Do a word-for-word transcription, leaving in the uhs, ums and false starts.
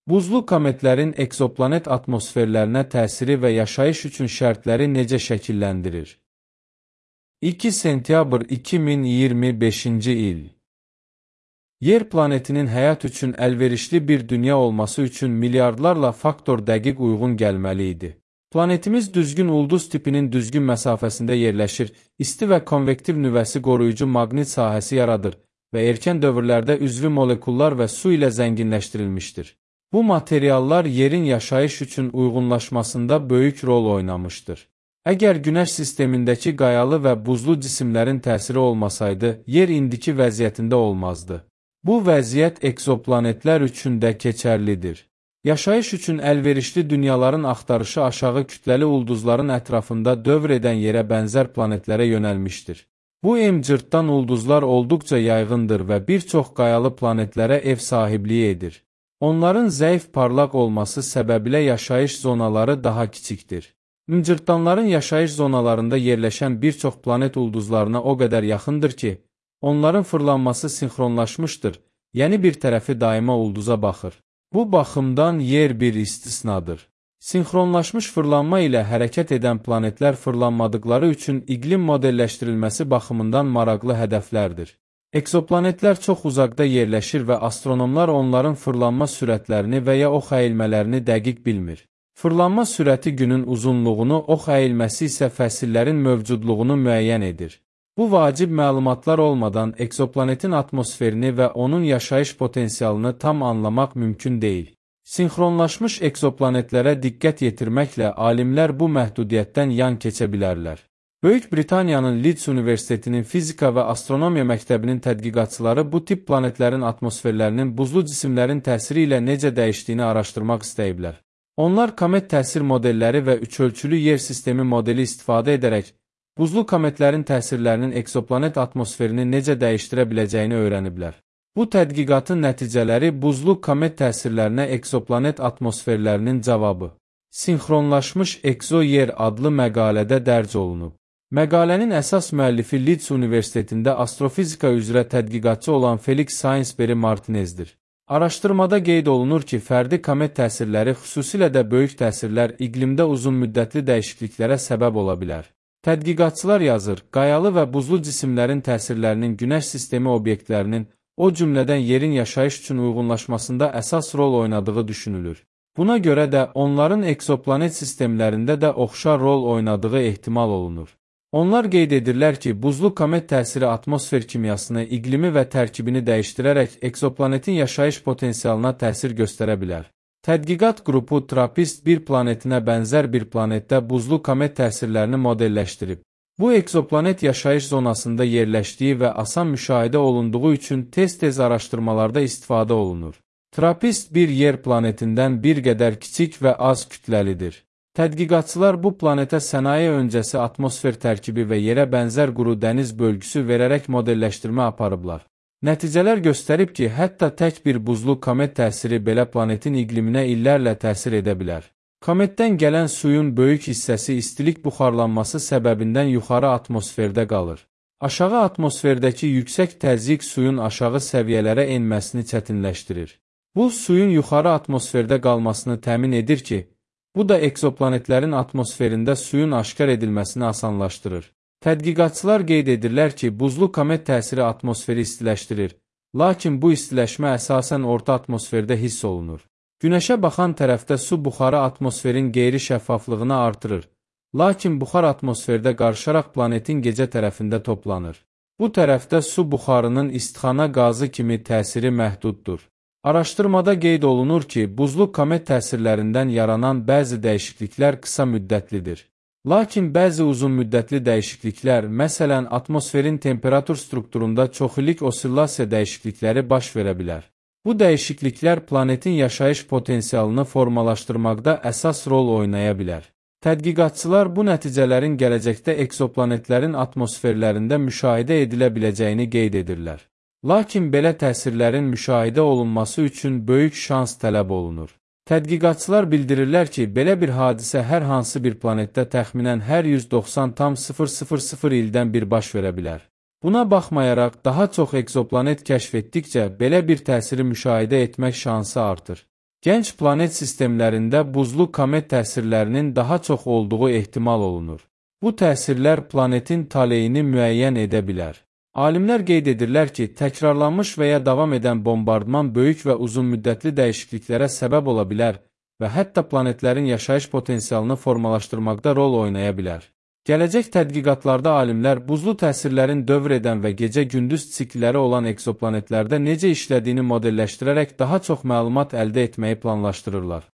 Buzlu kometlərin eksoplanet atmosferlərinə təsiri və yaşayış üçün şərtləri necə şəkilləndirir? iki sentyabr iki min iyirmi beşinci il. Yer planetinin həyat üçün əlverişli bir dünya olması üçün milyardlarla faktor dəqiq uyğun gəlməli idi. Planetimiz düzgün ulduz tipinin düzgün məsafəsində yerləşir, isti və konvektiv nüvəsi qoruyucu maqnit sahəsi yaradır və erkən dövrlərdə üzvü molekullar və su ilə zənginləşdirilmişdir. Bu materiallar yerin yaşayış üçün uyğunlaşmasında böyük rol oynamışdır. Əgər Günəş sistemindəki qayalı və buzlu cisimlərin təsiri olmasaydı, yer indiki vəziyyətində olmazdı. Bu vəziyyət ekzoplanetlər üçün də keçərlidir. Yaşayış üçün əlverişli dünyaların axtarışı aşağı kütləli ulduzların ətrafında dövr edən yerə bənzər planetlərə yönəlmişdir. Bu M-cırtdan ulduzlar olduqca yayğındır və bir çox qayalı planetlərə ev sahibliyi edir. Onların zəif parlaq olması səbəbilə yaşayış zonaları daha kiçikdir. M-cırtdanların yaşayış zonalarında yerləşən bir çox planet ulduzlarına o qədər yaxındır ki, onların fırlanması sinxronlaşmışdır, yəni bir tərəfi daima ulduza baxır. Bu baxımdan yer bir istisnadır. Sinxronlaşmış fırlanma ilə hərəkət edən planetlər fırlanmadıqları üçün iqlim modelləşdirilməsi baxımından maraqlı hədəflərdir. Eksoplanetlər çox uzaqda yerləşir və astronomlar onların fırlanma sürətlərini və ya ox əyilmələrini dəqiq bilmir. Fırlanma sürəti günün uzunluğunu, ox əyilməsi isə fəsillərin mövcudluğunu müəyyən edir. Bu vacib məlumatlar olmadan eksoplanetin atmosferini və onun yaşayış potensialını tam anlamaq mümkün deyil. Sinxronlaşmış eksoplanetlərə diqqət yetirməklə alimlər bu məhdudiyyətdən yan keçə bilərlər. Böyük Britaniyanın Leeds Universitetinin Fizika və Astronomiya məktəbinin tədqiqatçıları bu tip planetlərin atmosferlərinin buzlu cisimlərin təsiri ilə necə dəyişdiyini araşdırmaq istəyiblər. Onlar komet təsir modelləri və üçölçülü yer sistemi modeli istifadə edərək buzlu kometlərin təsirlərinin eksoplanet atmosferini necə dəyişdirə biləcəyini öyrəniblər. Bu tədqiqatın nəticələri buzlu komet təsirlərinə eksoplanet atmosferlərinin cavabı. Sinxronlaşmış Ekso-Yer adlı məqalədə dərc olunub. Məqalənin əsas müəllifi Leeds Universitetində astrofizika üzrə tədqiqatçı olan Felix Sainsbury Martinezdir. Araşdırmada qeyd olunur ki, fərdi komet təsirləri, xüsusilə də böyük təsirlər iqlimdə uzun müddətli dəyişikliklərə səbəb ola bilər. Tədqiqatçılar yazır, qayalı və buzlu cisimlərin təsirlərinin Günəş sistemi obyektlərinin, o cümlədən yerin yaşayış üçün uyğunlaşmasında əsas rol oynadığı düşünülür. Buna görə də onların eksoplanet sistemlərində də oxşar rol oynadığı ehtimal olunur. Onlar qeyd edirlər ki, buzlu komet təsiri atmosfer kimyasını, iqlimi və tərkibini dəyişdirərək eksoplanetin yaşayış potensialına təsir göstərə bilər. Tədqiqat qrupu Trappist bir planetinə bənzər bir planetdə buzlu komet təsirlərini modelləşdirib. Bu eksoplanet yaşayış zonasında yerləşdiyi və asan müşahidə olunduğu üçün tez-tez araşdırmalarda istifadə olunur. Trappist bir yer planetindən bir qədər kiçik və az kütləlidir. Tədqiqatçılar bu planetə sənaye öncəsi atmosfer tərkibi və yerə bənzər quru dəniz bölgüsü verərək modelləşdirmə aparıblar. Nəticələr göstərib ki, hətta tək bir buzlu komet təsiri belə planetin iqliminə illərlə təsir edə bilər. Kometdən gələn suyun böyük hissəsi istilik buxarlanması səbəbindən yuxarı atmosferdə qalır. Aşağı atmosferdəki yüksək təzyiq suyun aşağı səviyyələrə enməsini çətinləşdirir. Bu, suyun yuxarı atmosferdə qalmasını təmin edir ki, bu da ekzoplanetlərin atmosferində suyun aşkar edilməsini asanlaşdırır. Tədqiqatçılar qeyd edirlər ki, buzlu komet təsiri atmosferi istiləşdirir, lakin bu istiləşmə əsasən orta atmosferdə hiss olunur. Günəşə baxan tərəfdə su buxarı atmosferin qeyri-şəffaflığını artırır, lakin buxar atmosferdə qarışaraq planetin gecə tərəfində toplanır. Bu tərəfdə su buxarının istixana qazı kimi təsiri məhduddur. Araşdırmada qeyd olunur ki, buzlu komet təsirlərindən yaranan bəzi dəyişikliklər qısa müddətlidir. Lakin bəzi uzun müddətli dəyişikliklər, məsələn, atmosferin temperatur strukturunda çoxillik osillasiya dəyişiklikləri baş verə bilər. Bu dəyişikliklər planetin yaşayış potensialını formalaşdırmaqda əsas rol oynaya bilər. Tədqiqatçılar bu nəticələrin gələcəkdə ekzoplanetlərin atmosferlərində müşahidə edilə biləcəyini qeyd edirlər. Lakin belə təsirlərin müşahidə olunması üçün böyük şans tələb olunur. Tədqiqatçılar bildirirlər ki, belə bir hadisə hər hansı bir planetdə təxminən hər yüz doxsan min ildən bir baş verə bilər. Buna baxmayaraq, daha çox ekzoplanet kəşf etdikcə belə bir təsiri müşahidə etmək şansı artır. Gənc planet sistemlərində buzlu komet təsirlərinin daha çox olduğu ehtimal olunur. Bu təsirlər planetin taleyini müəyyən edə bilər. Alimlər qeyd edirlər ki, təkrarlanmış və ya davam edən bombardman böyük və uzunmüddətli dəyişikliklərə səbəb ola bilər və hətta planetlərin yaşayış potensialını formalaşdırmaqda rol oynaya bilər. Gələcək tədqiqatlarda alimlər buzlu təsirlərin dövr edən və gecə-gündüz siklləri olan ekzoplanetlərdə necə işlədiyini modelləşdirərək daha çox məlumat əldə etməyi planlaşdırırlar.